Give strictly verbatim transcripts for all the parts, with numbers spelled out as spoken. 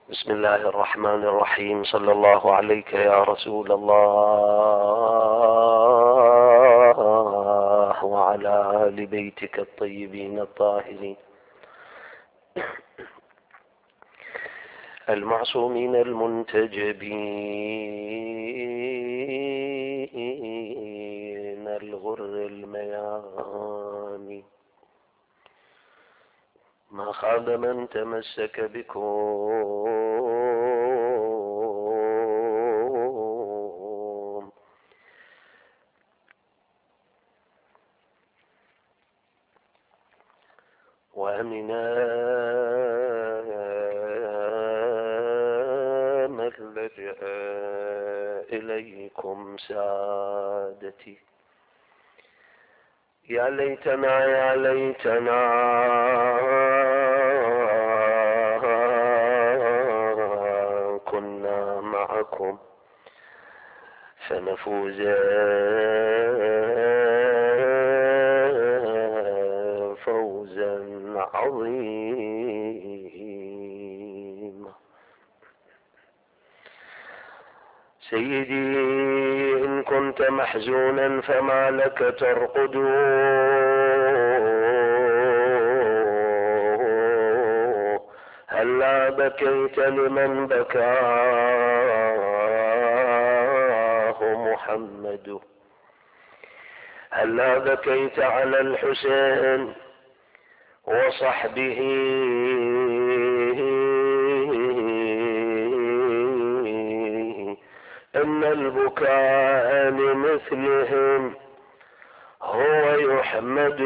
بسم الله الرحمن الرحيم. صلى الله عليك يا رسول الله وعلى آل بيتك الطيبين الطاهرين المعصومين المنتجبين الغر الميامين. ما خاب من تمسك بكم وأمنا من لجأ إليكم سادتي. يا ليتنا يا ليتنا كنا معكم فنفوز فوزا عظيما. سيدي إن كنت محزونا فما لك ترقد، هلا بكيت لمن بكاه محمد، هلا بكيت على الحسين وصحبه إن البكاء لمثلهم هو يحمد.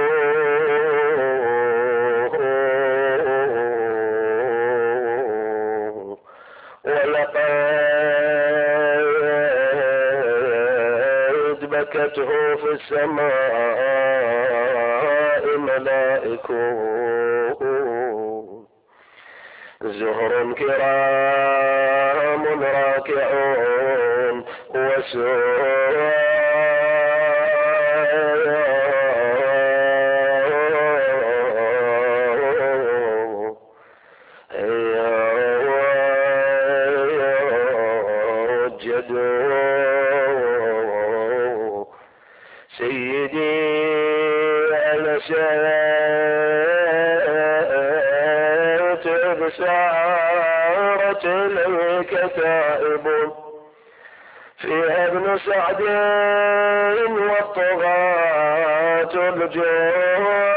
ولقد بكته في السماء ملائكه زهر كرام راكعون وسور سيدي أنا سألت بسارة إليك تائب فيها ابن سعد والطغاة الجوع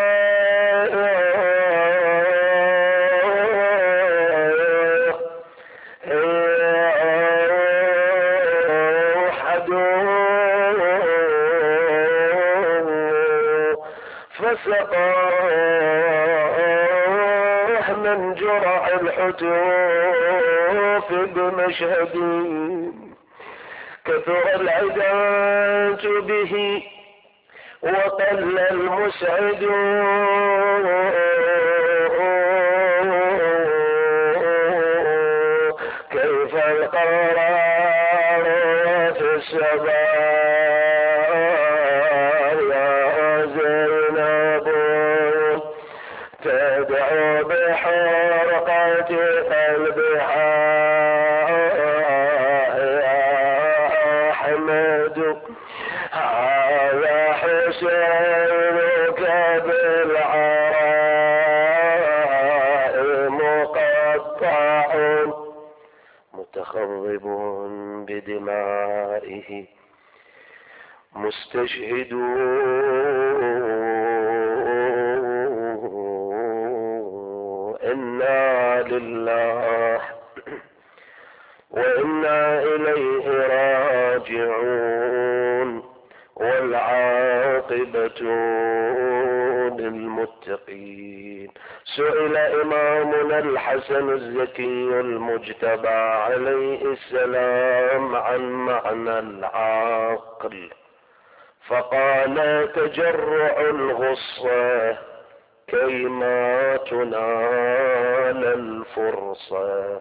فسقاه من جرع الحتوف بمشهد كثر العداة به وقل المسعد. كيف القرار في السماء يا زينب تدعو بحرقة قلبها يا أحمد. هذا حسينك بالعراء مقطع متخضب بدمائه مستشهد. إنا لله وإنا إليه راجعون والعاقبة للمتقين. سئل إمامنا الحسن الزكي المجتبى عليه السلام عن معنى العقل فقال تجرع الغصة كيما تنال الفرصة.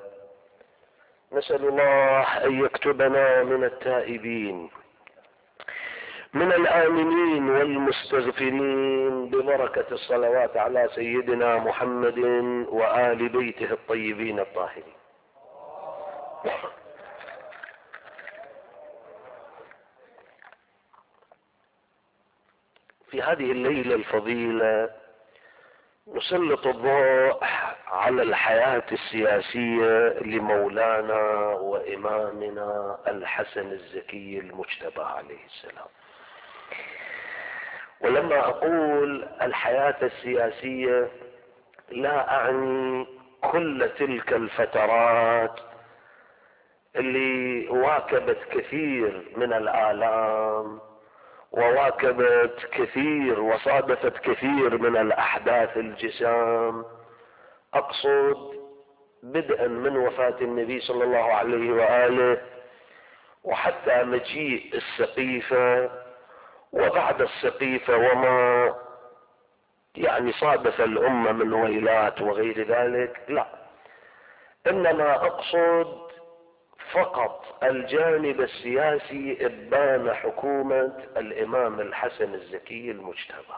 نسأل الله أن يكتبنا من التائبين من الآمنين والمستغفرين ببركة الصلوات على سيدنا محمد وآل بيته الطيبين الطاهرين. في هذه الليلة الفضيلة نسلط الضوء على الحياة السياسية لمولانا وإمامنا الحسن الزكي المجتبى عليه السلام. ولما أقول الحياة السياسية لا أعني كل تلك الفترات اللي واكبت كثير من الآلام وواكبت كثير وصادفت كثير من الأحداث الجسام. أقصد بدءا من وفاة النبي صلى الله عليه وآله وحتى مجيء السقيفة وبعد السقيفة وما يعني صادف الأمة من ويلات وغير ذلك، لا، إنما أقصد فقط الجانب السياسي إبان حكومة الإمام الحسن الزكي المجتبى،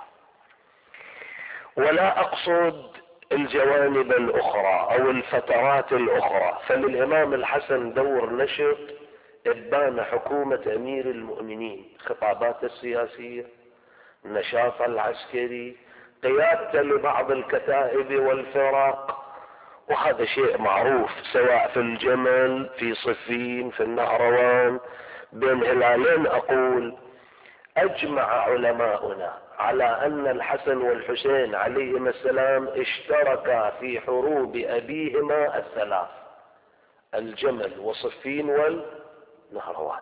ولا أقصد الجوانب الأخرى أو الفترات الأخرى. فللإمام الحسن دور نشط إبان حكومة أمير المؤمنين، خطابات السياسية، النشاط العسكري، قيادته لبعض الكتائب والفرق، وهذا شيء معروف سواء في الجمل، في صفين، في النهروان، بين هلالين. أقول أجمع علماؤنا على أن الحسن والحسين عليهما السلام اشتركا في حروب أبيهما الثلاث، الجمل وصفين والنهروان.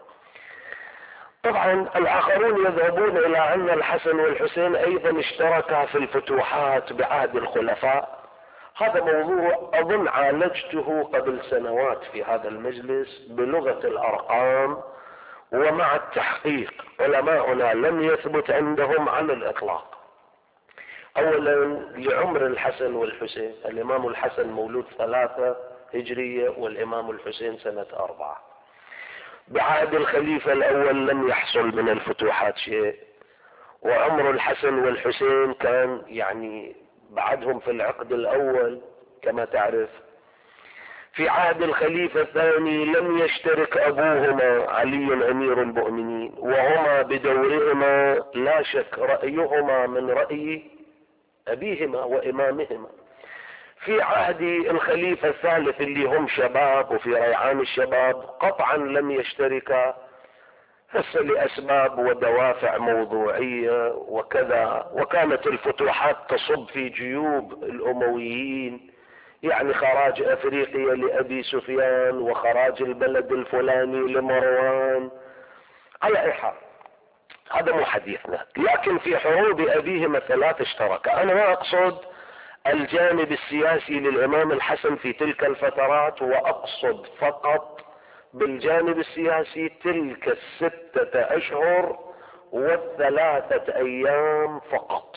طبعا الآخرون يذهبون إلى أن الحسن والحسين أيضا اشتركا في الفتوحات بعهد الخلفاء. هذا موضوع أظن عالجته قبل سنوات في هذا المجلس بلغة الأرقام ومع التحقيق. علماؤنا لم يثبت عندهم على الإطلاق. أولا لعمر الحسن والحسين، الإمام الحسن مولود ثلاثة هجرية والإمام الحسين سنة أربعة. بعهد الخليفة الأول لم يحصل من الفتوحات شيء، وعمر الحسن والحسين كان يعني بعدهم في العقد الأول كما تعرف. في عهد الخليفة الثاني لم يشترك أبوهما علي أمير المؤمنين، وهما بدورهما لا شك رأيهما من رأي أبيهما وإمامهما. في عهد الخليفة الثالث اللي هم شباب وفي ريعان الشباب قطعا لم يشتركا، هسه لأسباب ودوافع موضوعية وكذا، وكانت الفتوحات تصب في جيوب الأمويين، يعني خراج أفريقيا لأبي سفيان وخراج البلد الفلاني لمروان. على أي حال هذا مو حديثنا، لكن في حروب أبيهما الثلاث اشترك. أنا ما أقصد الجانب السياسي للإمام الحسن في تلك الفترات، وأقصد فقط بالجانب السياسي تلك الستة أشهر والثلاثة أيام فقط.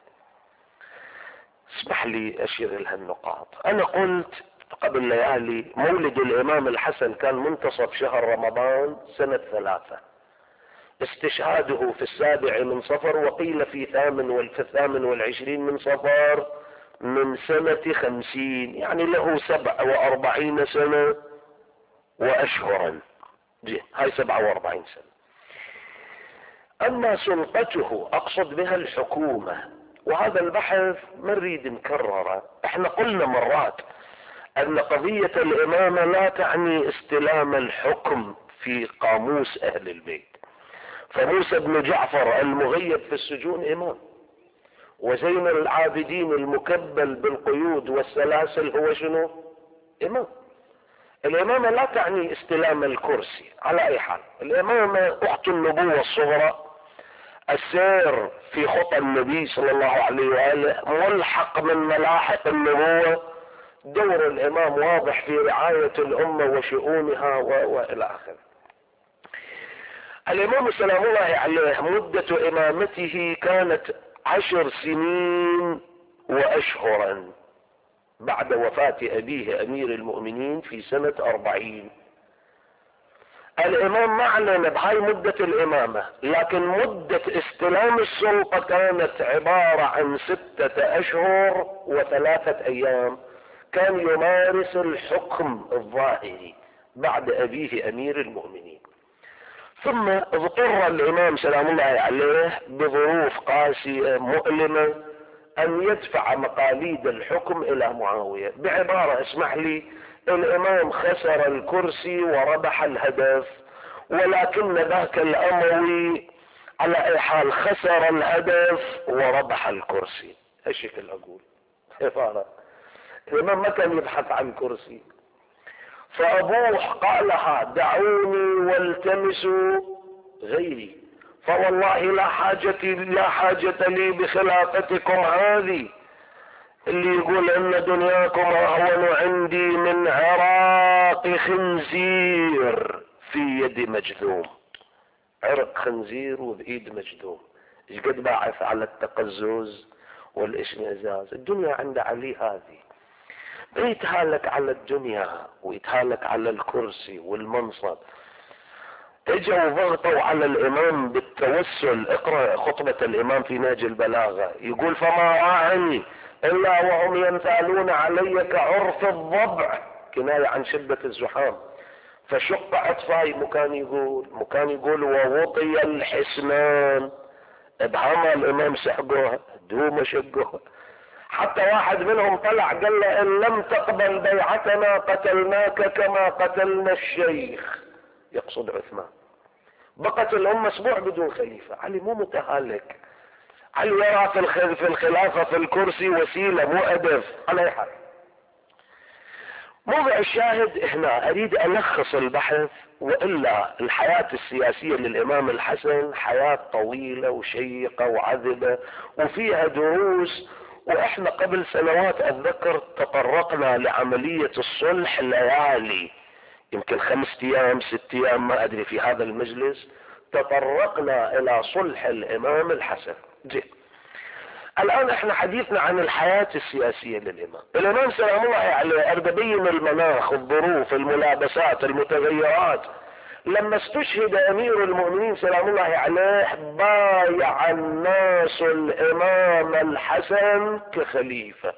اسمح لي أشير لها النقاط. أنا قلت قبل ليالي مولد الإمام الحسن كان منتصف شهر رمضان سنة ثلاثة، استشهاده في السابع من صفر، وقيل في ثامن وفي الثامن والعشرين من صفر من سنة خمسين، يعني له سبع وأربعين سنة وأشهرا. هاي سبعة وأربعين سنة. أما سلطته أقصد بها الحكومة، وهذا البحث ما نريد نكرره. احنا قلنا مرات أن قضية الإمامة لا تعني استلام الحكم في قاموس أهل البيت. فموسى بن جعفر المغيب في السجون إمام، وزين العابدين المكبل بالقيود والسلاسل هو شنو؟ إمام. الإمامة لا تعني استلام الكرسي. على أي حال الإمامة أخت النبوة الصغرى، السير في خطى النبي صلى الله عليه وآله، ملحق من ملاحق النبوة. دور الإمام واضح في رعاية الأمة وشؤونها وإلى آخره. الإمام سلام الله عليه مدة إمامته كانت عشر سنين وأشهرا بعد وفاة أبيه أمير المؤمنين في سنة أربعين. الامام ما اعلن بهاي مدة الامامة، لكن مدة استلام السلطة كانت عبارة عن ستة اشهر وثلاثة ايام. كان يمارس الحكم الظاهري بعد ابيه امير المؤمنين. ثم اضطر الامام سلام الله عليه بظروف قاسية مؤلمة ان يدفع مقاليد الحكم الى معاوية. بعبارة اسمح لي، الامام خسر الكرسي وربح الهدف، ولكن ذاك الاموي على اي حال خسر الهدف وربح الكرسي. هالشكل اقول عبارة. الامام ما كان يبحث عن كرسي، فابوه قالها دعوني والتمسوا غيري، فوالله لا حاجة لا حاجة لي بخلافتكم هذه. اللي يقول ان دنياكم اهون عندي من عراق خنزير في يد مجذوم. عرق خنزير وبايد مجذوم، ايش قد باعث على التقزز والاشمئزاز. الدنيا عند علي هذه، يتهالك على الدنيا ويتهالك على الكرسي والمنصب. اجوا وضغطوا على الامام بالتوسل. اقرأ خطبة الامام في نهج البلاغة، يقول فما راعني الا وهم ينثالون علي كعرف الضبع، كناية عن شدة الزحام. فشق عطفاي، مكان يقول مكان يقول ووطي الحسنان، ابهام الامام سحقوها دوم شقوها. حتى واحد منهم طلع قال له ان لم تقبل بيعتنا قتلناك كما قتلنا الشيخ، يقصد عثمان. بقت الامة اسبوع بدون خليفة. علي مو متهالك، علي يرى في الخلافة في الكرسي وسيلة مو هدف. على اي حال، موضع الشاهد هنا اريد الخص البحث، والا الحياة السياسية للامام الحسن حياة طويلة وشيقة وعذبة وفيها دروس. واحنا قبل سنوات اتذكر تطرقنا لعملية الصلح ليالي، يمكن خمسة ايام ست ايام ما ادري، في هذا المجلس تطرقنا الى صلح الامام الحسن. جي. الان احنا حديثنا عن الحياة السياسية للامام. الامام سلام الله عليه اريد ابين المناخ، الظروف، الملابسات، المتغيرات. لما استشهد امير المؤمنين سلام الله عليه بايع الناس الامام الحسن كخليفة.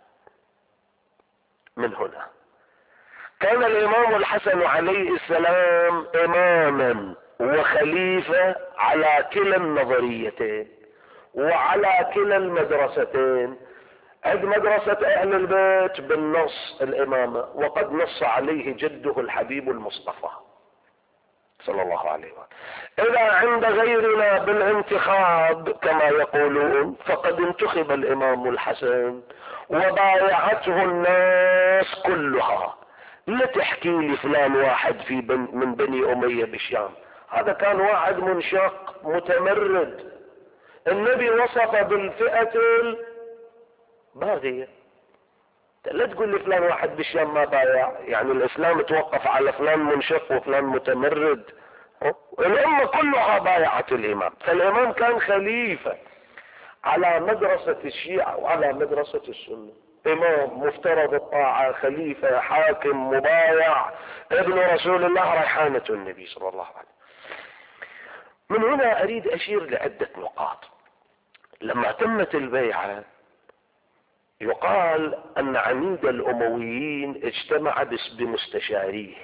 من هنا كان الامام الحسن عليه السلام اماما وخليفة على كلا النظريتين وعلى كلا المدرستين. عند مدرسة اهل البيت بالنص الامامة، وقد نص عليه جده الحبيب المصطفى صلى الله عليه وسلم. اذا عند غيرنا بالانتخاب كما يقولون، فقد انتخب الامام الحسن وبايعته الناس كلها. لا تحكي لي فلان واحد في بن من بني امية بالشام، هذا كان واحد منشق متمرد. النبي وصف بالفئة الباغية. لا تقول لي فلان واحد بالشام ما بايع، يعني الاسلام توقف على فلان منشق وفلان متمرد. الامة كلها بايعت الامام. فالامام كان خليفة على مدرسة الشيعة وعلى مدرسة السنة. امام مفترض الطاعة، خليفة، حاكم، مبايع، ابن رسول الله، ريحانة النبي صلى الله عليه وسلم. من هنا اريد اشير لعدة نقاط. لما تمت البيعة يقال ان عميد الامويين اجتمع بمستشاريه،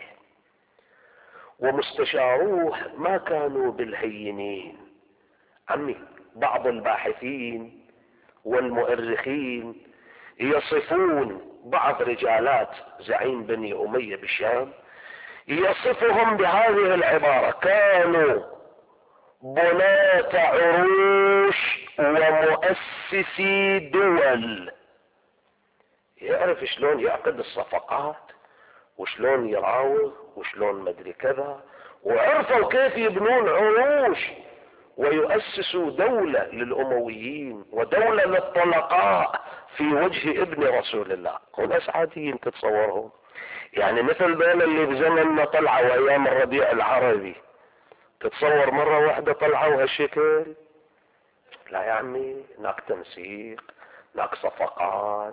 ومستشاروه ما كانوا بالهينين. عمي بعض الباحثين والمؤرخين يصفون بعض رجالات زعيم بني امية بالشام، يصفهم بهذه العبارة: كانوا بناة عروش ومؤسسي دول. يعرف شلون يعقد الصفقات وشلون يراوغ وشلون مدري كذا، وعرفوا كيف يبنون عروش ويؤسسوا دولة للأمويين ودولة للطلقاء في وجه ابن رسول الله. وناس عاديين تتصورهم، يعني مثل دول اللي بزمننا طلعوا ايام الربيع العربي. تتصور مرة واحدة طلعوا هالشكل؟ لا يا عمي، هناك تنسيق، هناك صفقات،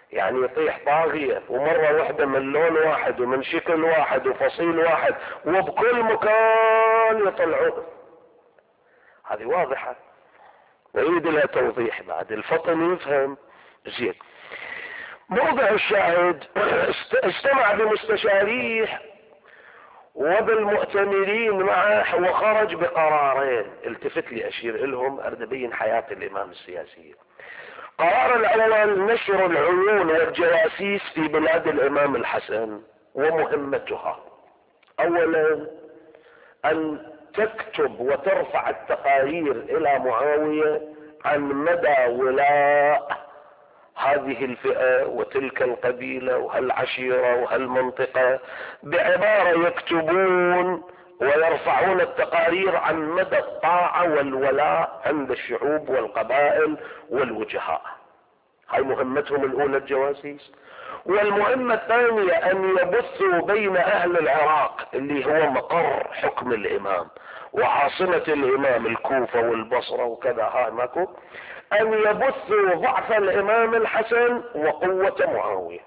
يعني يطيح طاغية ومرة واحدة من لون واحد ومن شكل واحد وفصيل واحد وبكل مكان يطلعون. هذه واضحة ويريد لها توضيح بعد الفطن يفهم زين. موضع الشاهد اجتمع بمستشاريه وبالمؤتمرين معه وخرج بقرارين. التفت لي اشير لهم اريد ابين حياة الامام السياسية. قرار الاول نشر العيون والجواسيس في بلاد الامام الحسن ومهمتها. اولا ان تكتب وترفع التقارير الى معاوية عن مدى ولاء هذه الفئة وتلك القبيلة وهالعشيرة وهالمنطقة، بعبارة يكتبون ويرفعون التقارير عن مدى الطاعة والولاء عند الشعوب والقبائل والوجهاء. هاي مهمتهم الاولى الجواسيس. والمهمة الثانية ان يبثوا بين اهل العراق اللي هو مقر حكم الامام وعاصمة الامام الكوفة والبصرة وكذا، هاي ماكو، ان يبثوا ضعف الامام الحسن وقوة معاوية.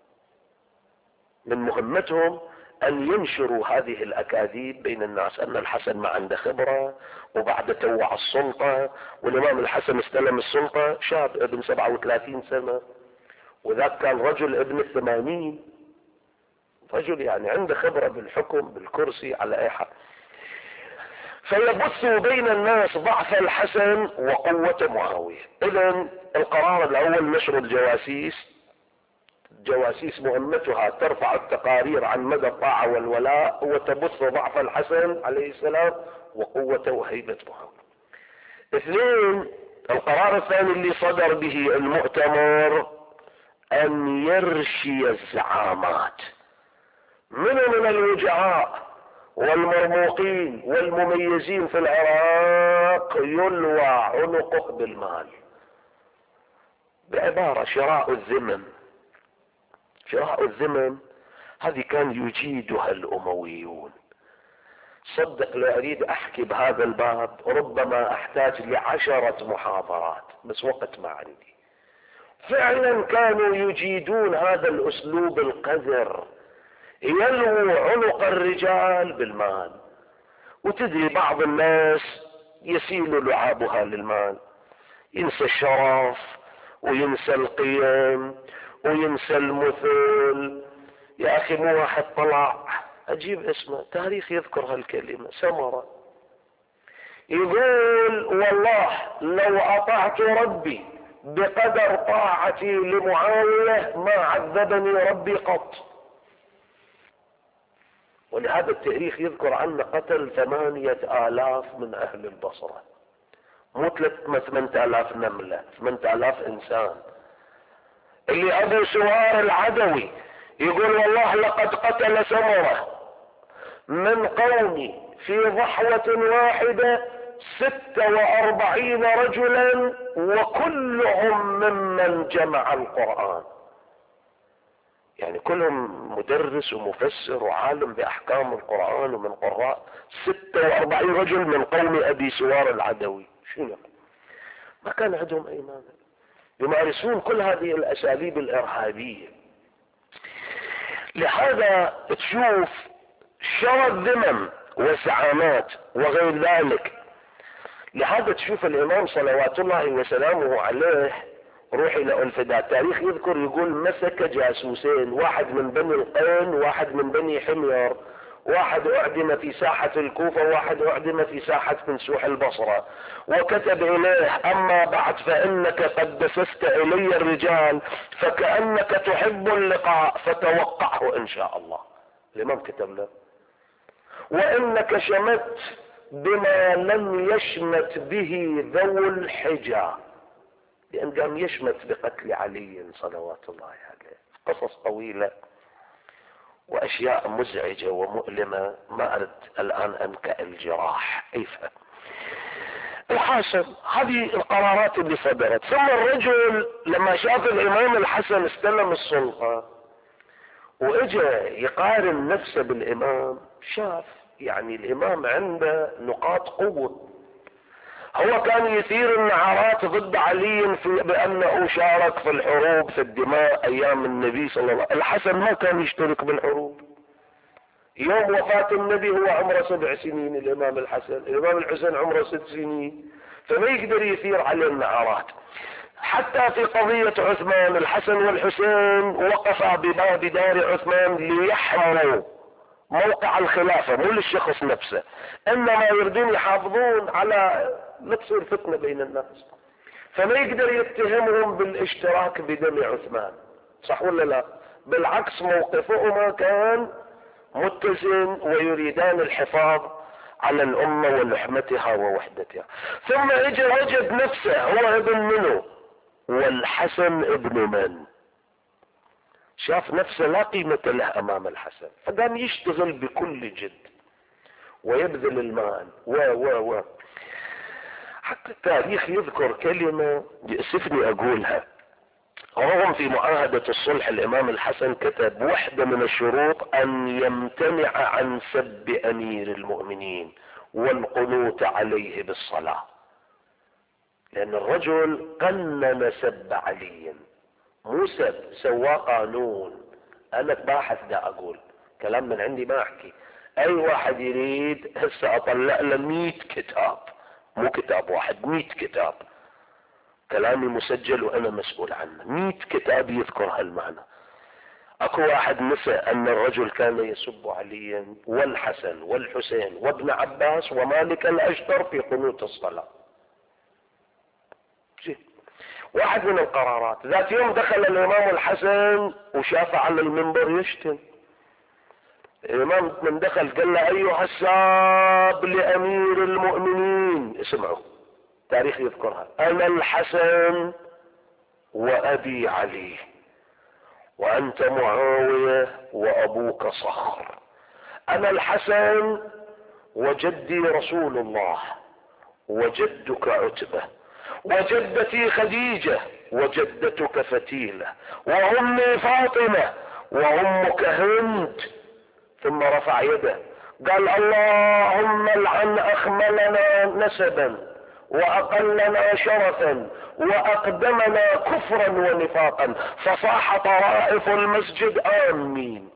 من مهمتهم ان ينشروا هذه الاكاذيب بين الناس، ان الحسن ما عنده خبرة وبعد توع السلطة، والامام الحسن استلم السلطة شاب ابن سبعة وثلاثين سنة وذاك كان رجل ابن الثمانين، رجل يعني عنده خبرة بالحكم بالكرسي على اي حال. فيبثوا بين الناس ضعف الحسن وقوة معاوية. اذا القرار الاول نشر الجواسيس. الجواسيس مهمتها ترفع التقارير عن مدى الطاعة والولاء وتبث ضعف الحسن عليه السلام وقوة وهيبة معاوية. اثنين، القرار الثاني اللي صدر به المؤتمر ان يرشي الزعامات من من الوجهاء والمرموقين والمميزين في العراق يلوى عنقه بالمال. بعبارة شراء الذمم. شراء الذمم هذه كان يجيدها الامويون. صدق لو اريد احكي بهذا الباب ربما احتاج لعشرة محاضرات، بس وقت ما عندي. فعلا كانوا يجيدون هذا الاسلوب القذر، يلووا عنق الرجال بالمال. وتدري بعض الناس يسيل لعابها للمال، ينسى الشرف وينسى القيم وينسى المثل. يا اخي مو واحد طلع اجيب اسمه تاريخ يذكر هالكلمة، سمرة، يقول والله لو اطعت ربي بقدر طاعتي لمعاوية ما عذبني ربي قط. ولهذا التاريخ يذكر عنه قتل ثمانية آلاف من أهل البصرة، مو ثمانية آلاف نملة، ثمانية آلاف إنسان. اللي أبو سوار العدوي يقول والله لقد قتل سمرة من قومي في ضحوة واحدة ستة وأربعين رجلا وكلهم ممن جمع القرآن. يعني كلهم مدرس ومفسر وعالم بأحكام القرآن ومن قراء. ستة وأربعين رجل من قوم أبي سوار العدوي. شنو ما كان عندهم أي مانع، يمارسون كل هذه الأساليب الإرهابية. لهذا تشوف شر الذمم والزعامات وغير ذلك. لهذا تشوف الإمام صلوات الله وسلامه عليه روحي لأنفداء التاريخ يذكر يقول مسك جاسوسين، واحد من بني القين واحد من بني حمير، واحد اعدم في ساحة الكوفة واحد اعدم في ساحة منسوح البصرة، وكتب اليه اما بعد فانك قد دسست الي الرجال فكأنك تحب اللقاء فتوقعه ان شاء الله. الامام كتب له وانك شمت بما لم يشمت به ذو الحجى، لأن قام يشمت بقتل علي صلوات الله عليه. قصص طويلة وأشياء مزعجة ومؤلمة ما أرد الآن أنكأ الجراح. يفهم الحاصل هذه القرارات اللي صدرت. ثم الرجل لما شاف الإمام الحسن استلم السلطة وإجا يقارن نفسه بالإمام، شاف يعني الإمام عنده نقاط قوة. هو كان يثير النعرات ضد علي في بأنه شارك في الحروب في الدماء ايام النبي صلى الله عليه وسلم. الحسن ما كان يشترك بالحروب. يوم وفاة النبي هو عمره سبع سنين الامام الحسن، الامام الحسين عمره ست سنين، فما يقدر يثير عليه النعرات. حتى في قضية عثمان الحسن والحسين وقفا بباب دار عثمان ليحموا موقع الخلافة، مو للشخص نفسه، انما يريدون يحافظون على لا تصير فتنة بين الناس، فما يقدر يتهمهم بالاشتراك بدم عثمان، صح ولا لا؟ بالعكس موقفهما كان متزن ويريدان الحفاظ على الامة ولحمتها ووحدتها. ثم اجى وجد نفسه هو ابن منه، والحسن ابن من؟ شاف نفسه لا قيمة له امام الحسن، فقام يشتغل بكل جد ويبذل المال و و و حتى التاريخ يذكر كلمة يأسفني اقولها. رغم في معاهدة الصلح الامام الحسن كتب واحدة من الشروط ان يمتنع عن سب امير المؤمنين والقنوت عليه بالصلاة، لان الرجل قنن سب علي، مو سب، سوى قانون. انا باحث دا اقول كلام من عندي ما احكي، اي واحد يريد هسه اطلع له مية كتاب، مو كتاب واحد، مية كتاب، كلامي مسجل وانا مسؤول عنه، مية كتاب يذكر هالمعنى. اكو واحد نسى ان الرجل كان يسب عليا والحسن والحسين وابن عباس ومالك الاشتر في قنوت الصلاة. واحد من القرارات، ذات يوم دخل الامام الحسن وشاف على المنبر يشتم. الامام من دخل قال له ايها الساب لامير المؤمنين، اسمعوا تاريخ يذكرها، انا الحسن وابي علي وانت معاوية وابوك صخر، انا الحسن وجدي رسول الله وجدك عتبة وجدتي خديجة وجدتك فتيلة وامي فاطمة وامك هند. ثم رفع يده قال اللهم لعن اخملنا نسبا واقلنا شرفا واقدمنا كفرا ونفاقا. فصاح طرائف المسجد امين.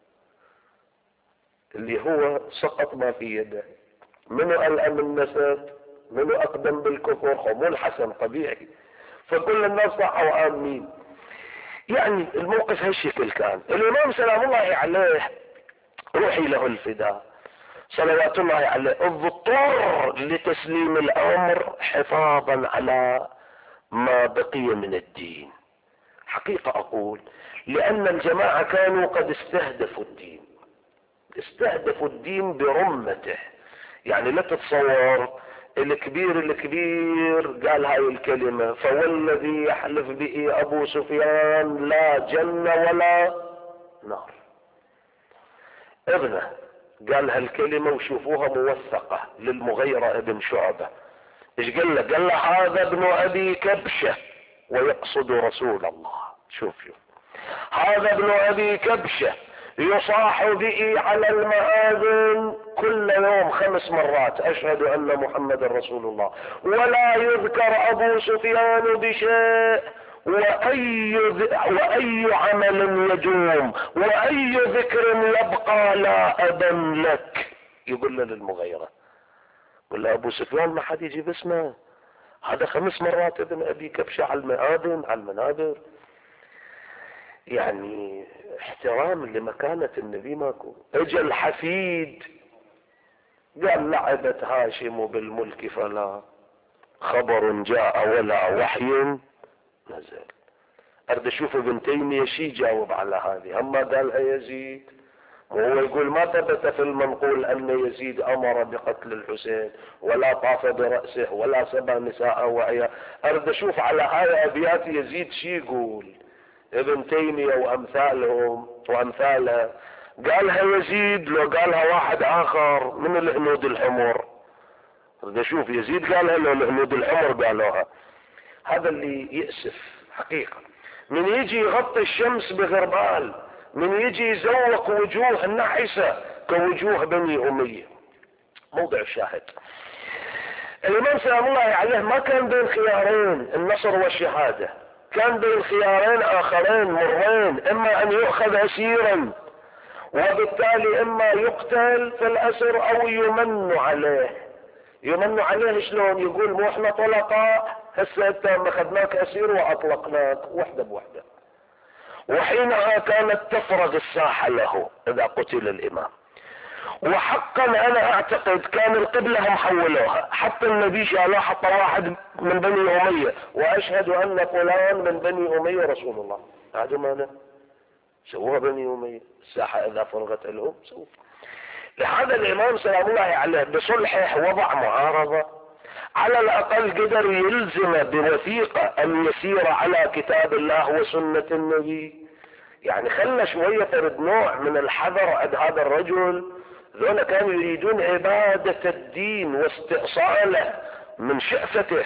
اللي هو سقط ما في يده. منو الأم النسب؟ منو اقدم بالكفر؟ مو الحسن طبيعي. فكل الناس صحوا امين. يعني الموقف هالشكل كان. الامام سلام الله عليه روحي له الفداء صلوات الله عليه اضطر لتسليم الامر حفاظا على ما بقي من الدين. حقيقة اقول لان الجماعة كانوا قد استهدفوا الدين، استهدفوا الدين برمته. يعني لا تتصور الكبير الكبير قال هاي الكلمة فوالذي يحلف به ابو سفيان لا جنة ولا نار. ابنه قال هالكلمة وشوفوها موثقة للمغيرة ابن شعبة. ايش قال له؟ قال له هذا ابن ابي كبشة ويقصد رسول الله. شوف شوف هذا ابن ابي كبشة يصاح به على المآذن كل يوم خمس مرات اشهد ان محمد رسول الله، ولا يذكر ابو سفيان بشيء، واي واي عمل يدوم واي ذكر يبقى لا ابا لك. يقول له للمغيرة، يقول له ابو سفيان ما حد يجيب اسمه، هذا خمس مرات ابن ابي كبشة على المآذن على المنابر. يعني احترام لمكانة النبي ماكو. اجى الحفيد قال لعبت هاشم بالملك فلا خبر جاء ولا وحي نزل. ارد اشوف ابن تيمية شي جاوب على هذه. اما قالها يزيد، وهو يقول ما ثبت في المنقول ان يزيد امر بقتل الحسين ولا طاف برأسه ولا سبى نساء وعيا. ارد اشوف على هاي ابيات يزيد شي يقول. ابن تيمية وامثالهم وامثاله قالها يزيد لو قالها واحد اخر من الهنود الحمر. ارد اشوف يزيد قالها لو الهنود الحمر قالوها. هذا اللي يأسف حقيقة. من يجي يغطي الشمس بغربال، من يجي يزوق وجوه نحسة كوجوه بني أمية. موضع الشاهد الامام سلام الله عليه ما كان بين خيارين النصر والشهادة، كان بين خيارين اخرين مرين، اما ان يؤخذ اسيرا وبالتالي اما يقتل في الاسر او يمن عليه. يمن عليه شلون؟ يقول مو احنا طلقاء، هسه انت اخذناك اسير واطلقناك وحده بوحده. وحينها كانت تفرغ الساحة له اذا قتل الامام. وحقا انا اعتقد كان القبلة هم حولوها، حتى النبي شالوه حط واحد من بني امية، واشهد ان فلان من بني امية رسول الله. هذا ماذا سووها بني امية، الساحة اذا فرغت لهم سووا. لهذا الامام سلام الله عليه بصلحه وضع معارضة، على الاقل قدر يلزم بوثيقة ان يسير على كتاب الله وسنة النبي. يعني خلى شوية فرد نوع من الحذر عند هذا الرجل. ذولا كانوا يريدون عبادة الدين واستئصاله من شأفته.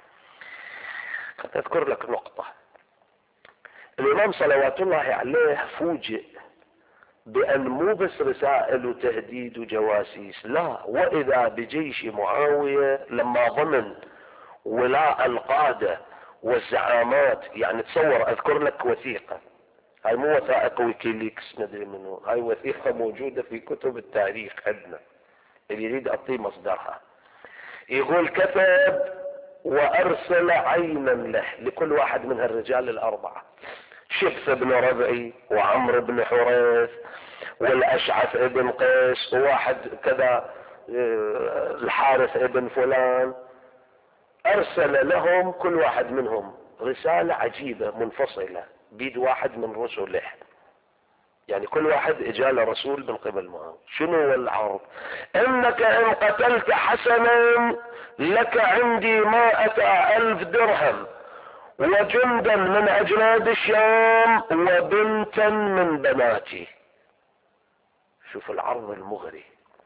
اذكر لك نقطة. الامام صلوات الله عليه فوجئ بان مو بس رسائل وتهديد وجواسيس، لا، واذا بجيش معاوية لما ضمن ولاء القادة والزعامات. يعني تصور، اذكر لك وثيقة، هاي مو وثائق ويكيليكس مدري منه، هاي وثيقة موجودة في كتب التاريخ عندنا، اللي يريد اعطيه مصدرها. يقول كتب وارسل عينا له لكل واحد من هالرجال الاربعة، شبث بن ربعي وعمرو بن حريث والاشعث ابن قيس وواحد كذا الحارث ابن فلان. ارسل لهم كل واحد منهم رسالة عجيبة منفصلة بيد واحد من رسله. يعني كل واحد اجاله رسول من قبل معه. شنو العرض؟ انك ان قتلت حسنا لك عندي مائة الف درهم، وجندا من اجناد الشام، وبنتا من بناتي. شوف العرض المغري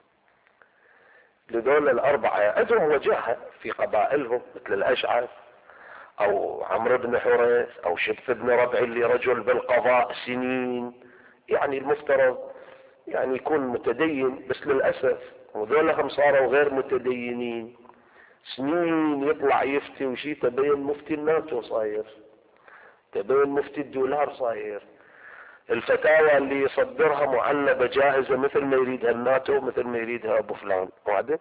لدول الاربعة. عندهم وجاهة في قبائلهم مثل الاشعث او عمرو بن حريث او شبث بن ربعي اللي رجل بالقضاء سنين، يعني المفترض يعني يكون متدين، بس للأسف وذولهم صاروا غير متدينين. سنين يطلع يفتي وشي تبين مفتي الناتو صاير، تبين مفتي الدولار صاير، الفتاوى اللي يصدرها معلبة جاهزة مثل ما يريدها الناتو مثل ما يريدها ابو فلان. وعدل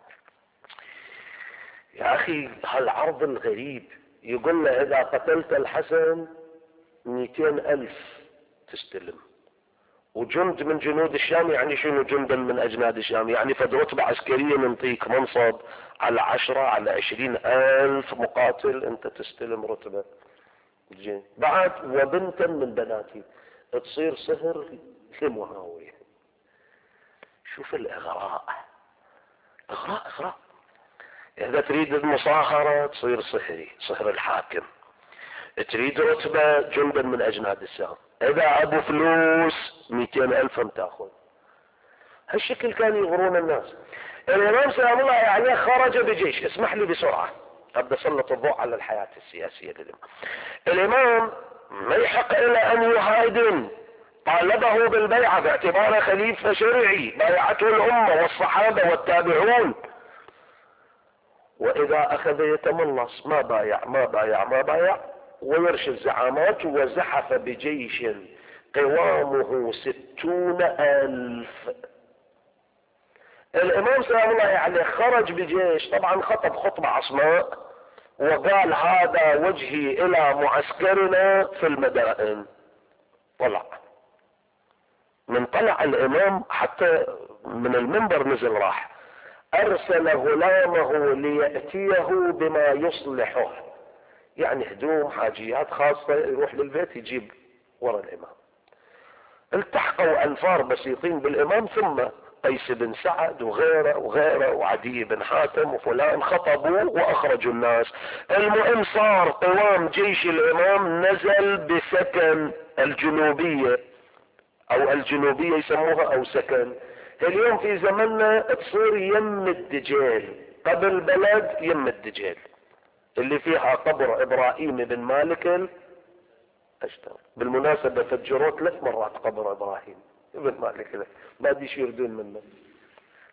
يا اخي هالعرض الغريب. يقول له اذا قتلت الحسن مئتين الف تستلم، وجند من جنود الشام. يعني شنو جندا من اجناد الشام؟ يعني فد رتبة عسكرية ننطيك منصب على عشرة على عشرين الف مقاتل انت تستلم رتبة. بعد وبنتا من بناتي تصير صهر لمعاوية. شوف الاغراء، اغراء اغراء. اذا تريد المصاهرة تصير صهري، صهر الحاكم. تريد رتبة جندا من اجناد الشام، اذا ابو فلوس مئتين الف هم تاخذ. هالشكل كانوا يغرون الناس. الامام سلام الله عليه خرج بجيش. اسمح لي بسرعة ابدا اسلط الضوء على الحياة السياسية للامام. الامام ما يحق الا ان يهاجم، طالبه بالبيعة باعتباره خليفة شرعي، بايعته الامة والصحابة والتابعون. واذا اخذ يتملص ما بايع ما بايع ما بايع ويرشي الزعامات. وزحف بجيش قوامه ستون الف. الامام سلام الله عليه خرج بجيش، طبعا خطب خطبة عصماء وقال هذا وجهي الى معسكرنا في المدائن. طلع من طلع الامام حتى من المنبر نزل راح ارسل غلامه ليأتيه بما يصلحه، يعني هدوم حاجيات خاصة يروح للبيت يجيب ورا الامام. التحقوا انفار بسيطين بالامام، ثم قيس بن سعد وغيره وغيره وعدي بن حاتم وفلان خطبوا واخرجوا الناس. المهم صار قوام جيش الامام نزل بسكن الجنوبية او الجنوبية يسموها او سكن. اليوم في زمننا تصير يم الدجيل، قبل بلد يم الدجيل اللي فيها قبر ابراهيم بن مالك الاشتر. بالمناسبة فجروا ثلاث مرات قبر ابراهيم ابن مالك، ما دي يردون منه.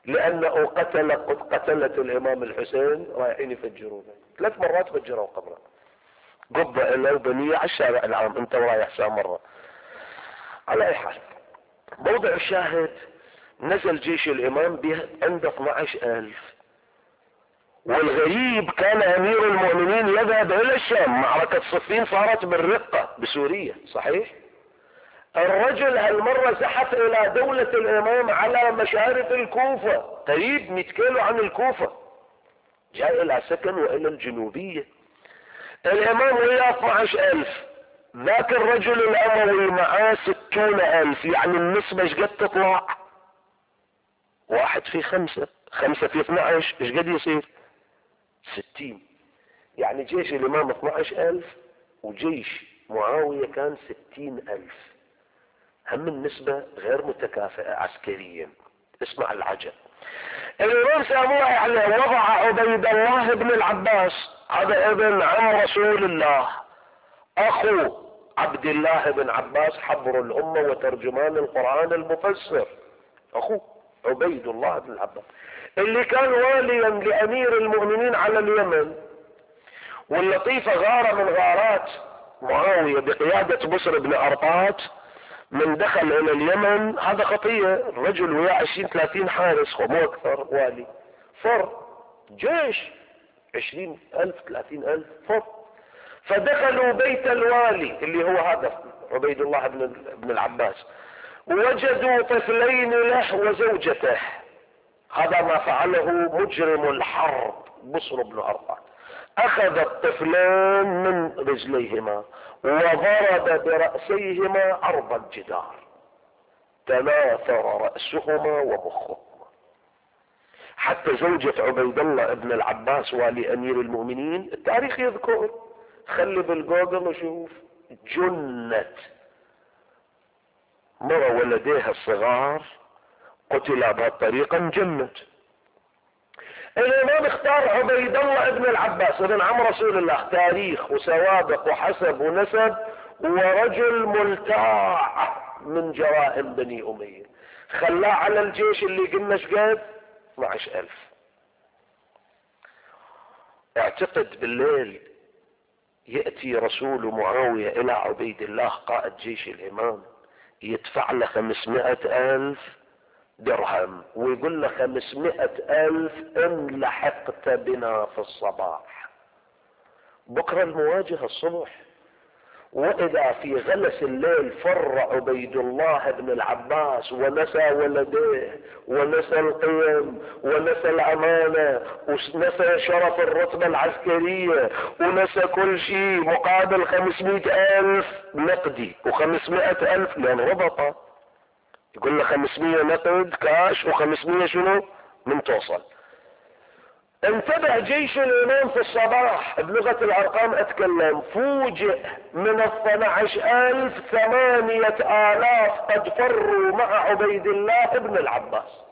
لأنه قتل قتلت الإمام الحسين رايحين يفجرونه، ثلاث مرات فجروا قبره، قبة له وبنية على الشارع العام، انت ورايح سامرة. على أي حال، موضع الشاهد نزل جيش الإمام به عنده اثني عشر ألف، والغريب كان أمير المؤمنين يذهب إلى الشام. معركة صفين صارت بالرقة بسوريا، صحيح؟ الرجل هالمرة زحف إلى دولة الإمام على مشارف الكوفة، قريب مئة كيلو عن الكوفة، جاء إلى سكن وإلى الجنوبية. الإمام وياه اثني عشر ألف، ذاك الرجل الأموي معاه ستون ألف، يعني النسبة ايش قد تطلع؟ واحد في خمسة، خمسة في اثني عشر ايش قد يصير؟ ستين. يعني جيش الإمام اثني عشر ألف وجيش معاوية كان ستين ألف، هم النسبة غير متكافئة عسكريا. اسمع العجب، الإمام ساموه عليه وضع عبيد الله بن العباس، هذا ابن عم رسول الله، أخو عبد الله بن عباس حبر الأمة وترجمان القرآن المفسر، أخو عبيد الله بن العباس اللي كان واليا لأمير المؤمنين على اليمن. واللطيفة غارة من غارات معاوية بقيادة بصر بن أرطات، من دخل الى اليمن هذا خطية، الرجل وياه عشرين ثلاثين حارس ومو اكثر، والي فر جيش عشرين الف ثلاثين الف فر، فدخلوا بيت الوالي اللي هو هذا عبيد الله بن, بن العباس، ووجدوا طفلين له وزوجته. هذا ما فعله مجرم الحرب بصر بن أرطات، اخذ الطفلين من رجليهما وضرب برأسيهما عرض الجدار، تناثر رأسهما ومخهما، حتى زوجة عبيد الله ابن العباس والي امير المؤمنين التاريخ يذكر، خلي بالجوجل وشوف، جنت، مرة ولديها الصغار قتل بهالطريقة انجنت. الامام اختار عبيد الله ابن العباس ابن عم رسول الله، تاريخ وسوابق وحسب ونسب، ورجل ملتاع من جرائم بني امية، خلاه على الجيش اللي قلنا شقد اثني عشر ألف. اعتقد بالليل يأتي رسول معاوية الى عبيد الله قائد جيش الامام، يدفع له خمسمائة ألف درهم ويقول له خمسمائة ألف ان لحقت بنا في الصباح، بكرة المواجهة الصبح. واذا في غلس الليل فر عبيد الله بن العباس ونسى ولديه ونسى القيم ونسى الامانة ونسى شرف الرتبة العسكرية ونسى كل شيء، مقابل خمسمائة الف نقدي وخمسمائة الف لان ربطه، يقول له خمسمائة نقد كاش وخمسمائة شنو من توصل. انتبه جيش الامام في الصباح، بلغة الارقام اتكلم، فوجئ من اثني عشر الف ثمانية الاف قد فروا مع عبيد الله ابن العباس.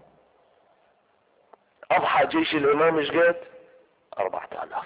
اضحى جيش الامام ايش قد؟ اربعة الاف،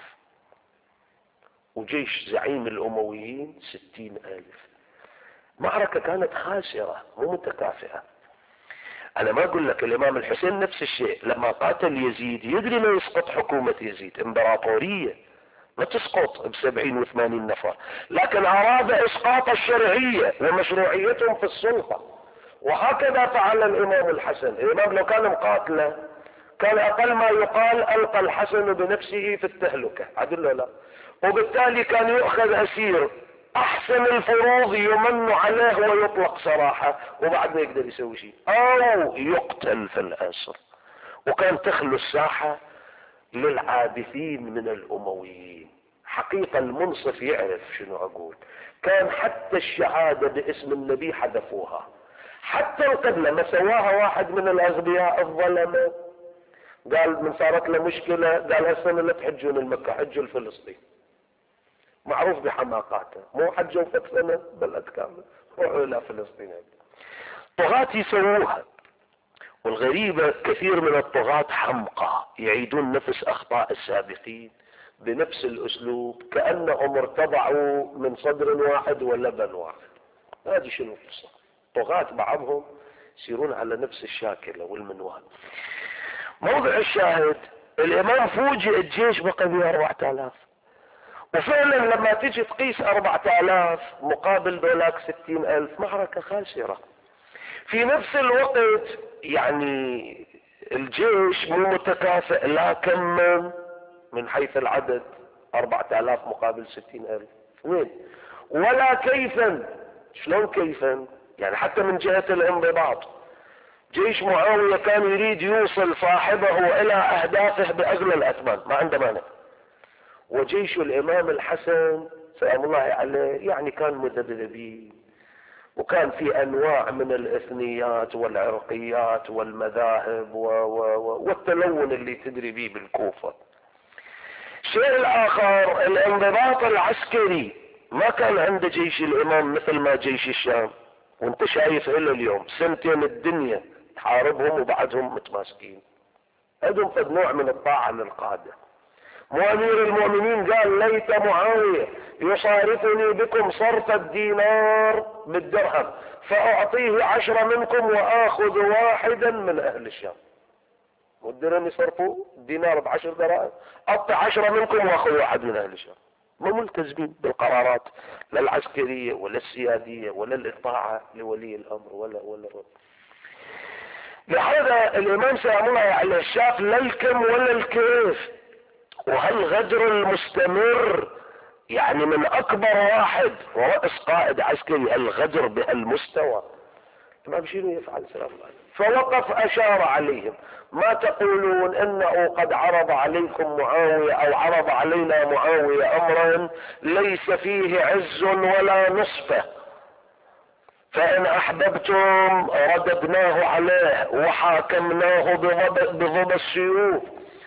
وجيش زعيم الامويين ستين الف. معركة كانت خاسرة مو متكافئة. انا ما اقول لك الامام الحسين نفس الشيء، لما قاتل يزيد يدري ما يسقط حكومة يزيد، امبراطورية ما تسقط بسبعين وثمانين نفر، لكن اراد اسقاط الشرعية ومشروعيتهم في السلطة. وهكذا فعل الامام الحسن. الامام لو كان مقاتله كان اقل ما يقال القى الحسن بنفسه في التهلكة، عدل لا، وبالتالي كان يؤخذ اسير احسن الفروض يمن عليه ويطلق سراحة وبعد ما يقدر يسوي شيء، او يقتل في الاسر. وكان تخلو الساحة للعابثين من الامويين. حقيقة المنصف يعرف شنو اقول، كان حتى الشهادة باسم النبي حذفوها، حتى القبلة ما سواها واحد من الاغبياء الظلمة، قال من صارت له مشكلة قال هالسنة لا تحجون المكة، حجوا الفلسطين، معروف بحماقاته، مو حجوا فك سنة بلد كامل، روحوا الى فلسطين. طغاة يسووها، والغريبة كثير من الطغاة حمقى يعيدون نفس اخطاء السابقين بنفس الاسلوب، كأنهم ارتضعوا من صدر واحد ولبن واحد. هذه شنو القصة؟ طغاة بعضهم يسيرون على نفس الشاكلة والمنوال. موضع الشاهد الامام فوجئ الجيش بقى به اربعة الاف، وفعلا لما تيجي تقيس اربعة الاف مقابل دولاك ستين الف معركة خاسرة. في نفس الوقت يعني الجيش مو متكافئ لا كما من حيث العدد، اربعة الاف مقابل ستين الف وين، ولا كيفا. شلون كيفا؟ يعني حتى من جهة الانضباط جيش معاوية كان يريد يوصل صاحبه الى اهدافه باغلى الاثمان، ما عنده مانع. وجيش الامام الحسن سلام الله عليه يعني كان مذبذبين، وكان في انواع من الاثنيات والعرقيات والمذاهب و و والتلون اللي تدري به بالكوفة. الشيء الاخر الانضباط العسكري ما كان عند جيش الامام مثل ما جيش الشام، وانت شايف الى اليوم سنتين الدنيا تحاربهم وبعدهم متماسكين. عندهم قد نوع من الطاعة للقادة. وامير المؤمنين قال ليت معاوية يصارفني بكم صرف الدينار بالدرهم فاعطيه عشرة منكم واخذ واحدا من اهل الشام. والدرهم يصرفوا الدينار بعشر دراهم، اعطي عشرة منكم واخذ واحد من اهل الشام. ما ملتزمين بالقرارات لا العسكرية ولا السيادية ولا الاطاعة لولي الامر ولا ولا ولا. لهذا الامام سلام الله عليه شاف لا الكم ولا الكيف، وهالغدر المستمر يعني من اكبر واحد ورأس قائد عسكري الغدر بهالمستوى. الامام شنو يفعل سلام الله عليه؟ فوقف اشار عليهم: ما تقولون انه قد عرض عليكم معاوية او عرض علينا معاوية امرا ليس فيه عز ولا نصفه، فان احببتم رددناه عليه وحاكمناه بضب السيوف،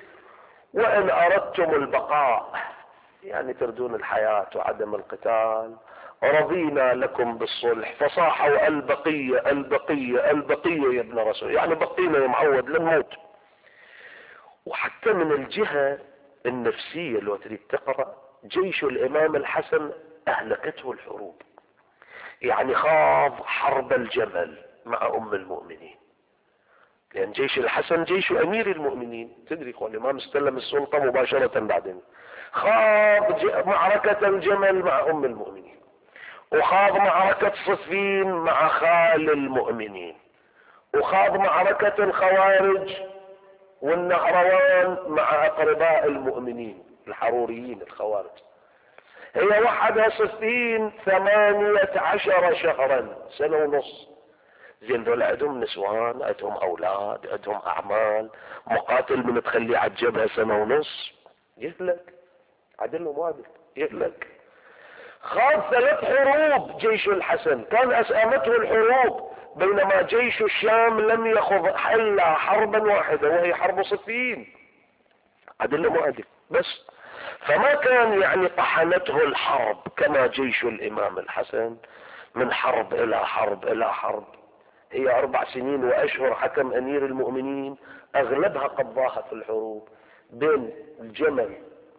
وان اردتم البقاء يعني تردون الحياة وعدم القتال رضينا لكم بالصلح. فصاحوا البقية البقية البقية يا ابن رسول، يعني بقينا يا معود لنموت. وحتى من الجهة النفسية لو تريد تقرأ جيش الامام الحسن اهلكته الحروب، يعني خاض حرب الجمل مع ام المؤمنين، لان جيش الحسن جيش امير المؤمنين تدري هو الامام استلم السلطة مباشرة بعدين. خاض معركة الجمل مع ام المؤمنين، وخاض معركة صفين مع خال المؤمنين، وخاض معركة الخوارج والنهروان مع اقرباء المؤمنين الحروريين الخوارج. هي وحدها صفين ثمانية عشر شهرا، سنة ونص. زين دول عندهم نسوان، عندهم اولاد، عندهم اعمال. مقاتل من تخليه على الجبهة سنة ونص يهلك، عدل ومعدل يهلك. خاض ثلاث حروب جيش الحسن كان اسامته الحروب، بينما جيش الشام لم يخض الا حربا واحدة وهي حرب صفين، عدل ومعدل بس. فما كان يعني طحنته الحرب كما جيش الامام الحسن من حرب الى حرب الى حرب. هي اربع سنين واشهر حكم امير المؤمنين اغلبها قضاها في الحروب بين الجمل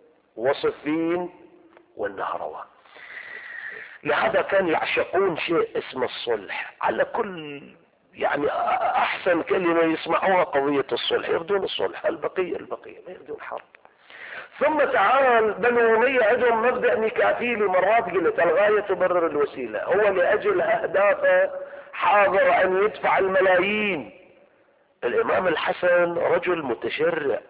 وصفين والنهروان. لهذا كان يعشقون شيء اسمه الصلح، على كل يعني احسن كلمة يسمعوها قضية الصلح، يريدون الصلح، البقية البقية ما يريدون حرب. ثم تعال بنو أمية عندهم مبدأ ميكافيلي، مرات قلت الغاية تبرر الوسيلة، هو لأجل أهدافه حاضر أن يدفع الملايين. الإمام الحسن رجل متشرع،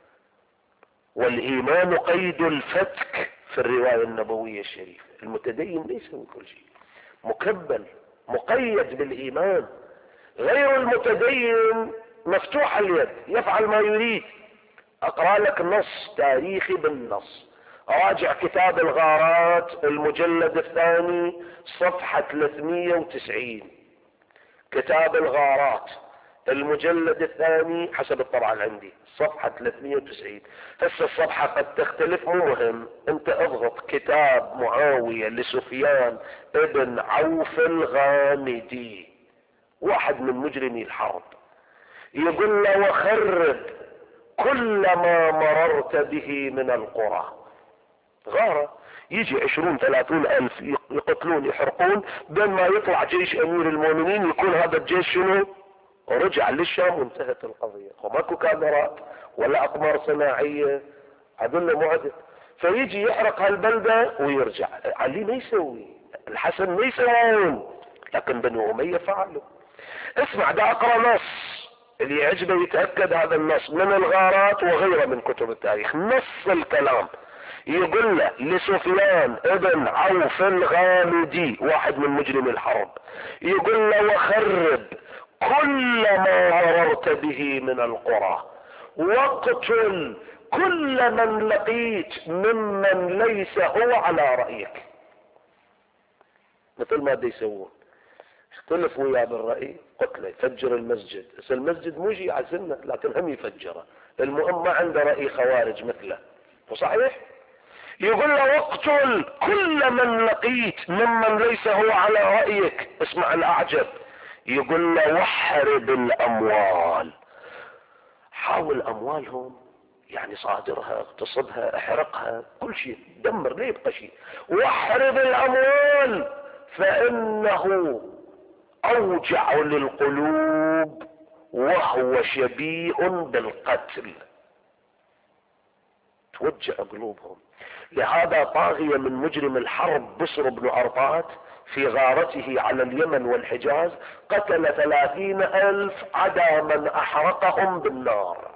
والإيمان قيد الفتك في الرواية النبوية الشريفة. المتدين ليس من كل شيء، مكبل مقيد بالإيمان. غير المتدين مفتوح اليد يفعل ما يريد. اقرأ لك نص تاريخي بالنص، راجع كتاب الغارات المجلد الثاني صفحة ثلاثمية وتسعين، كتاب الغارات المجلد الثاني حسب الطبعة اللي عندي صفحة ثلاثمية وتسعين. هسه الصفحة قد تختلف، مو مهم، انت اضغط كتاب معاوية لسفيان ابن عوف الغامدي، واحد من مجرمي الحرب، يقول له: وخرب كل ما مررت به من القرى. غارة يجي عشرون ثلاثون الف يقتلون يحرقون، بين ما يطلع جيش امير المؤمنين يكون هذا الجيش شنو؟ ورجع للشام وانتهت القضية، وماكو كاميرات ولا اقمار صناعية، عدل معدل، فيجي يحرق هالبلدة ويرجع. علي ما يسوي، الحسن ما يسوون، لكن بنو أمية فعلوا. اسمع، دا اقرأ نص اللي يعجبه يتأكد هذا النص من الغارات وغيره من كتب التاريخ. نص الكلام يقول له لسفيان ابن عوف الغامدي، واحد من مجرم الحرب، يقول له وخرب كل ما مررت به من القرى، واقتل كل من لقيت ممن ليس هو على رأيك. مثل ما دي يسوون، اختلف وياه بالرأي، قتله، يفجر المسجد. بس المسجد مو يجي يعزلنا، لكن هم يفجره، المهم ما عنده رأي خوارج مثله، وصحيح. يقول له واقتل كل من لقيت ممن ليس هو على رأيك. اسمع الأعجب، يقول له واحرب الأموال، حاول أموالهم، يعني صادرها، اغتصبها، احرقها، كل شيء، دمر، لا يبقى شيء. واحرب الأموال فإنه أوجع للقلوب وهو شبيء بالقتل. توجع قلوبهم. لهذا طاغية من مجرم الحرب بسر بن أرطات في غارته على اليمن والحجاز قتل ثلاثين ألف عدا من أحرقهم بالنار.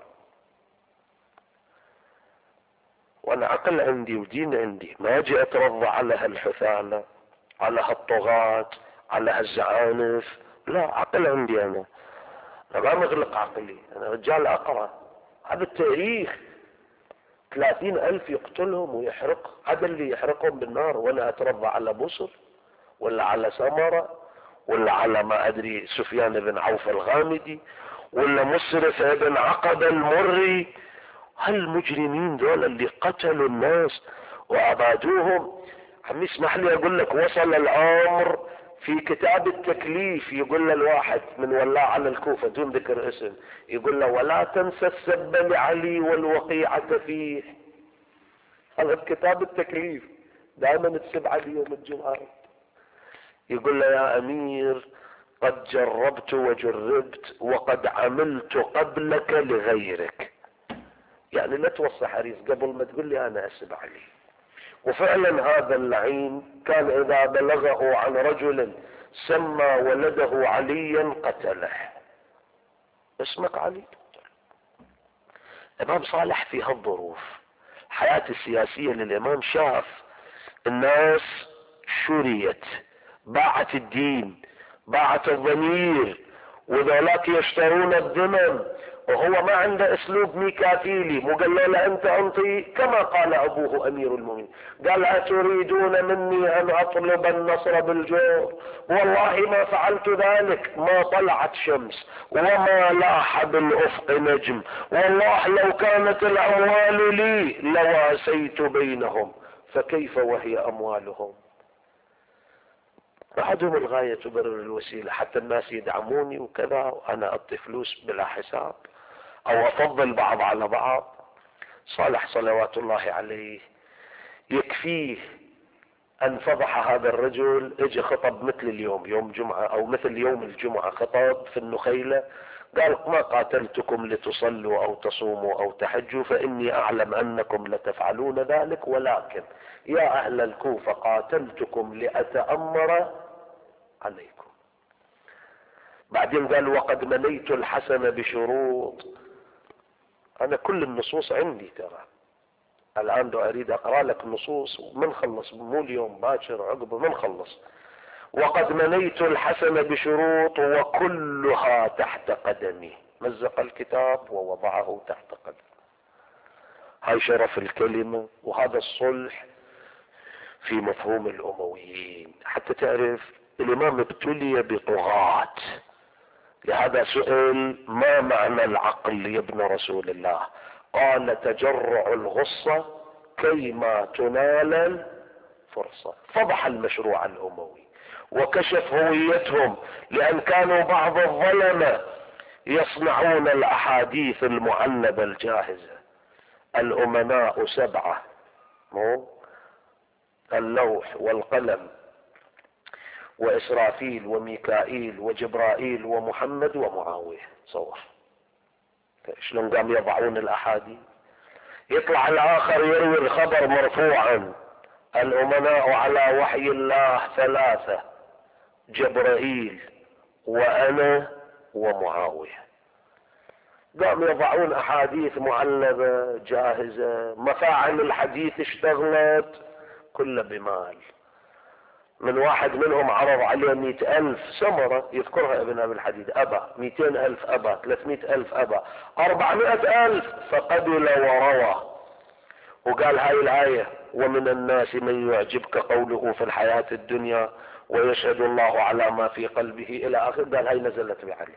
وانا عقل عندي ودين عندي، ما اجي اترضى على هالحثالة، على هالطغاة، على هالزعانف، لا، عقل عندي انا، انا ما مغلق عقلي، انا رجال اقرأ هذا التاريخ. ثلاثين الف يقتلهم ويحرق، هذا اللي يحرقهم بالنار، وانا اترضى على بصر ولا على سمرة ولا على ما ادري سفيان بن عوف الغامدي ولا مسرف بن عقد المري. هالمجرمين دول اللي قتلوا الناس وابادوهم. عم يسمح لي اقول لك وصل الامر في كتاب التكليف، يقول له الواحد من ولاء على الكوفة دون ذكر اسم، يقول له ولا تنسى السب لعلي والوقيعة فيه. هذا كتاب التكليف، دائما تسب علي يوم الجمعة. يقول له يا امير قد جربت وجربت وقد عملت قبلك لغيرك، يعني لا توصي حريص قبل ما تقول لي انا اسب عليه. وفعلا هذا اللعين كان اذا بلغه عن رجل سمى ولده عليا قتله. اسمك علي. الامام صالح في هالظروف الحياة السياسية للامام شاف الناس شريت، باعت الدين، باعت الضمير، وذولاك يشترون الذمم، وهو ما عنده اسلوب ميكافيلي، مو قال له انت انطي كما قال ابوه امير المؤمنين، قال اتريدون مني ان اطلب النصر بالجور؟ والله ما فعلت ذلك، ما طلعت شمس وما لاح بالافق نجم، والله لو كانت الاموال لي لواسيت بينهم، فكيف وهي اموالهم؟ بعدهم الغاية تبرر الوسيلة، حتى الناس يدعموني وكذا وانا اعطي فلوس بلا حساب او افضل بعض على بعض. صالح صلوات الله عليه يكفيه ان فضح هذا الرجل، اجى خطب مثل اليوم يوم جمعة او مثل يوم الجمعة، خطب في النخيلة، قال ما قاتلتكم لتصلوا او تصوموا او تحجوا، فاني اعلم انكم لتفعلون ذلك، ولكن يا اهل الكوفة قاتلتكم لاتأمر عليكم. بعدين قال وقد منيت الحسن بشروط. انا كل النصوص عندي ترى، الان لو اريد اقرا لك النصوص ومن خلص، مو اليوم باكر عقبه من خلص. وقد منيت الحسن بشروط وكلها تحت قدمي، مزق الكتاب ووضعه تحت قدمي. هاي شرف الكلمة، وهذا الصلح في مفهوم الامويين. حتى تعرف الامام ابتلي بطغاة، لهذا سئل ما معنى العقل يا ابن رسول الله؟ قال تجرع الغصة كيما تنال الفرصة. فضح المشروع الاموي وكشف هويتهم، لان كانوا بعض الظلمة يصنعون الاحاديث المعنبة الجاهزة. الامناء سبعة، مو اللوح والقلم وإسرافيل وميكائيل وجبرائيل ومحمد ومعاوية. صور شلون قام يضعون الأحاديث. يطلع الآخر يروي الخبر مرفوعا: الأمناء على وحي الله ثلاثة: جبرائيل وأنا ومعاوية. قام يضعون أحاديث معلبة جاهزة، مفاعل الحديث اشتغلت كله بمال. من واحد منهم عرض عليه مئة ألف سمرة يذكرها ابن أبي الحديد، أبا. مئتين ألف أبا، ثلاثمائة ألف أبا، أربعمائة ألف فقبل وروى. وقال هاي الآية: ومن الناس من يعجبك قوله في الحياة الدنيا ويشهد الله على ما في قلبه إلى آخر. قال هاي نزلت بعلي.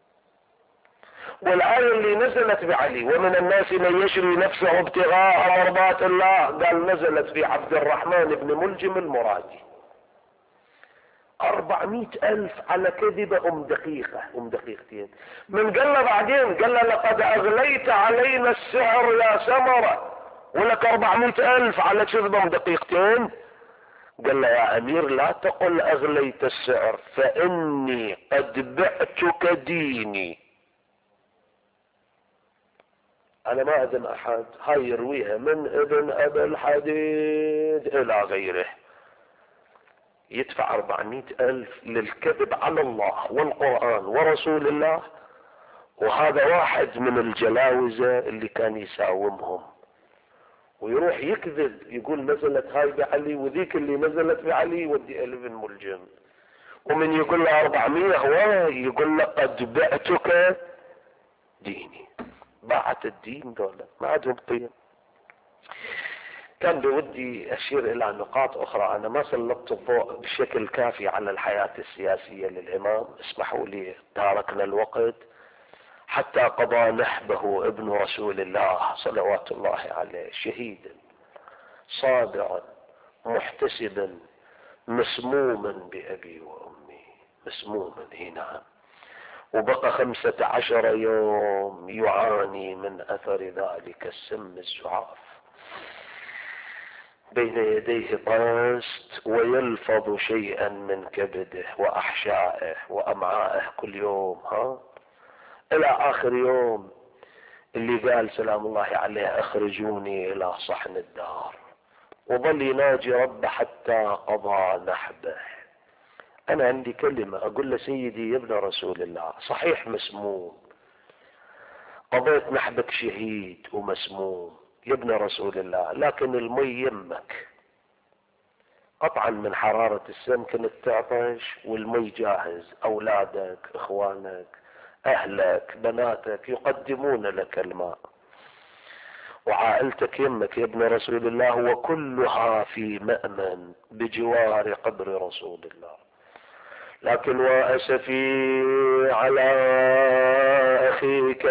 والآية اللي نزلت بعلي: ومن الناس من يشري نفسه ابتغاء مرضات الله، قال نزلت في عبد الرحمن بن ملجم المرادي. أربعمائة ألف على كذبة أم دقيقة أم دقيقتين. من قال له بعدين، قال له: لقد أغليت علينا السعر يا سمرة، ولك أربعمائة ألف على كذبة أم دقيقتين. قال له: يا أمير لا تقل أغليت السعر، فإني قد بعتك ديني. أنا ما أذن أحد، هاي يرويها من ابن أبي الحديد إلى غيره، يدفع أربعمائة ألف للكذب على الله والقرآن ورسول الله. وهذا واحد من الجلاوزة اللي كان يساومهم، ويروح يكذب يقول نزلت هاي بعلي، وذيك اللي نزلت بعلي يودي ابن ملجم. ومن يقول له أربعمائة هو يقول له: قد بعتك ديني. باعت الدين دولة، ما عندهم قيم. كان بودي أشير إلى نقاط أخرى. أنا ما سلطت الضوء بشكل كافي على الحياة السياسية للإمام، اسمحوا لي، تاركنا الوقت. حتى قضى نحبه ابن رسول الله صلوات الله عليه شهيدا صابرا محتسبا مسموما بأبي وأمي. مسموما، هنا. وبقى خمسة عشر يوم يعاني من أثر ذلك السم الزعاف. بين يديه طاست ويلفظ شيئا من كبده وأحشائه وأمعائه كل يوم، ها، إلى آخر يوم اللي قال سلام الله عليه: أخرجوني إلى صحن الدار. وظل يناجي ربه حتى قضى نحبه. أنا عندي كلمة أقول له: سيدي يا ابن رسول الله، صحيح مسموم، قضيت نحبك شهيد ومسموم يا ابن رسول الله، لكن المي يمك. قطعا من حرارة السم كنت تعطش والمي جاهز، أولادك، إخوانك، أهلك، بناتك يقدمون لك الماء، وعائلتك يمك يا ابن رسول الله، وكلها في مأمن بجوار قبر رسول الله. لكن وأسفي على أخيك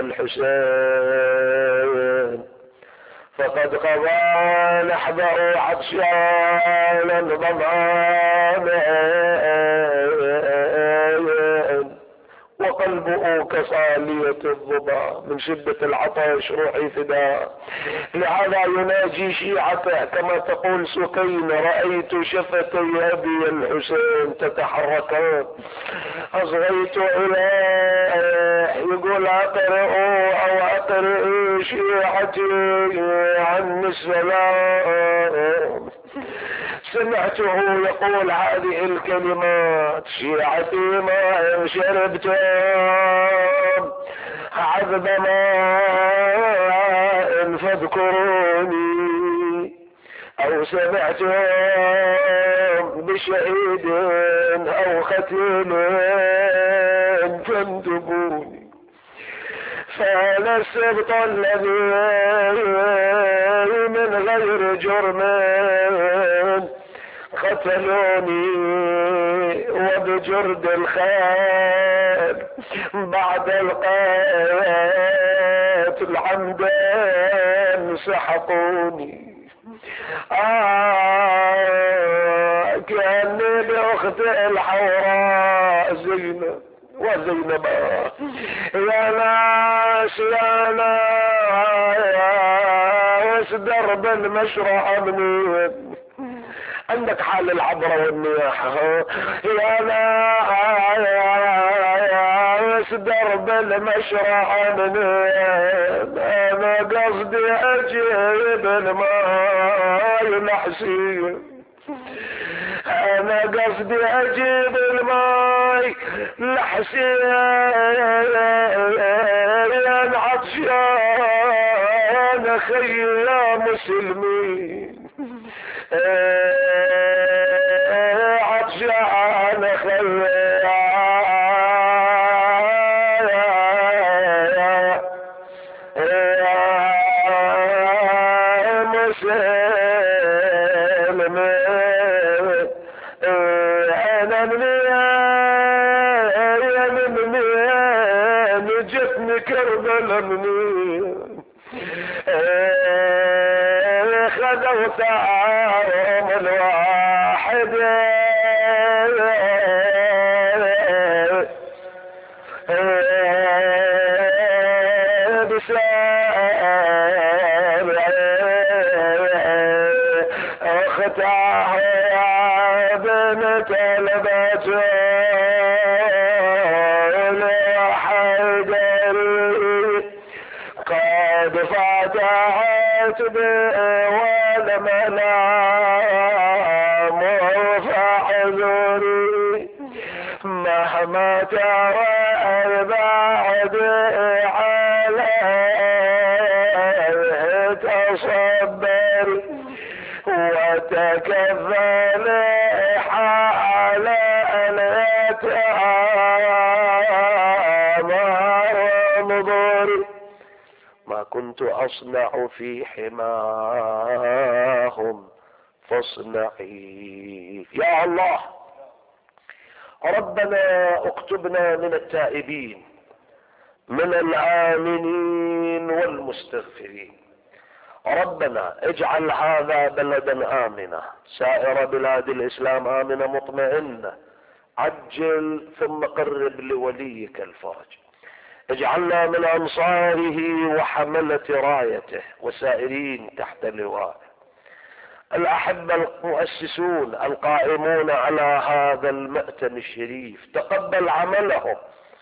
الحسين، فقد قضى نحبه عطشانا ظمآنا وقلبه كصالية الظبا، من شدة العطش روحي فداء. لهذا يناجي شيعته كما تقول سكينة: رأيت شفتي أبي الحسين تتحركان، أصغيت إليه. يقول: أقرأ أو أقرأ شيعتي عن السلام. سمعته يقول هذه الكلمات: شيعتي ما شربتم عذب ماء فاذكروني، أو سمعتم بشهيد أو ختيل فاندبوني. فأنا السبط الذي من غير جرم قتلوني، وبجرد الخير بعد القتل عمدا سحقوني. آه كأني بأخت الحوراء زينب وزينب. يا ناس يا ناس درب المشرع منين، عندك حال العبرة والنياحة. يا ناس درب المشرع مني، انا قصدي اجيب الماء الحسين، انا قصدي اجيب الماء الحسين عطشان خي يا مسلمين، عطشان خي كربلاء منين خذوا ثارهم الواحد بسام اختاه يا بنت البتول قد فتحت والمنام فاحذري مهما ترى بعد عليه تصبري وتكفلي حال اليتامى وانظري ما كنت أصنع في حماهم فاصنعي. يا الله ربنا اكتبنا من التائبين من الآمنين والمستغفرين. ربنا اجعل هذا بلدا آمنا، سائر بلاد الإسلام آمنة مطمئنة، عجل ثم قرب لوليك الفرج. اجعلنا من انصاره وحملة رايته وسائرين تحت لوائه. الاحبة المؤسسون القائمون على هذا المأتم الشريف تقبل عملهم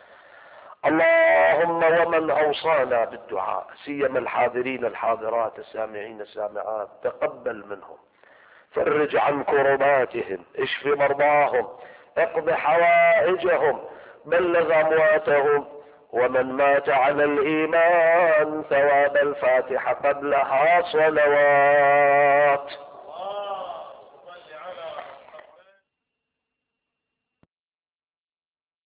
اللهم، ومن اوصانا بالدعاء سيما الحاضرين الحاضرات السامعين السامعات تقبل منهم، فرج عن كرباتهم، اشف مرضاهم، اقض حوائجهم، بلغ امواتهم، ومن مات على الايمان ثواب الفاتحة قبلها صلوات.